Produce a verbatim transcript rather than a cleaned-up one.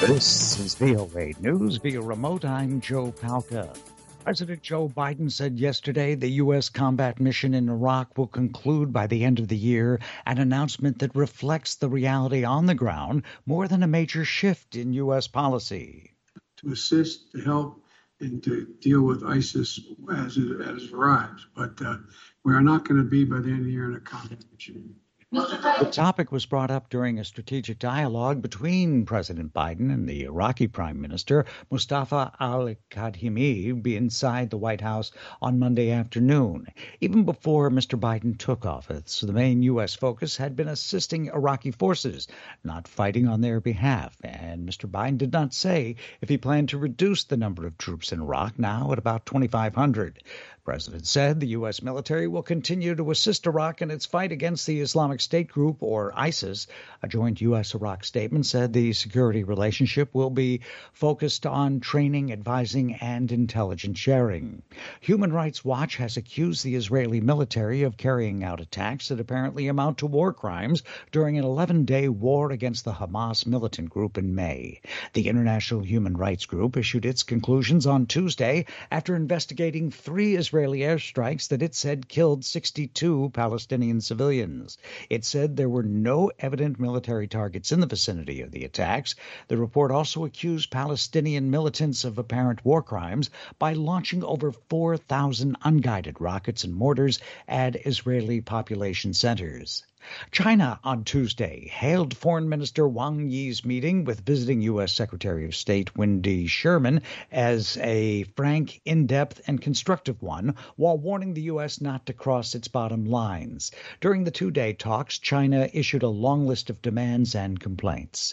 This is V O A News via remote. I'm Joe Palca. President Joe Biden said yesterday the U S combat mission in Iraq will conclude by the end of the year, an announcement that reflects the reality on the ground more than a major shift in U S policy. To assist, to help, and to deal with ISIS as it, as it arrives. But uh, we are not going to be by the end of the year in a combat mission. The topic was brought up during a strategic dialogue between President Biden and the Iraqi Prime Minister Mustafa al-Kadhimi inside the White House on Monday afternoon. Even before Mister Biden took office, the main U S focus had been assisting Iraqi forces, not fighting on their behalf. And Mister Biden did not say if he planned to reduce the number of troops in Iraq, now at about twenty-five hundred. The president said the U S military will continue to assist Iraq in its fight against the Islamic State Group, or ISIS. A joint U S Iraq statement said the security relationship will be focused on training, advising, and intelligence sharing. Human Rights Watch has accused the Israeli military of carrying out attacks that apparently amount to war crimes during an eleven-day war against the Hamas militant group in May. The International Human Rights Group issued its conclusions on Tuesday after investigating three Israeli airstrikes that it said killed sixty-two Palestinian civilians. It said there were no evident military targets in the vicinity of the attacks. The report also accused Palestinian militants of apparent war crimes by launching over four thousand unguided rockets and mortars at Israeli population centers. China on Tuesday hailed Foreign Minister Wang Yi's meeting with visiting U S Secretary of State Wendy Sherman as a frank, in-depth, and constructive one, while warning the U S not to cross its bottom lines. During the two-day talks, China issued a long list of demands and complaints.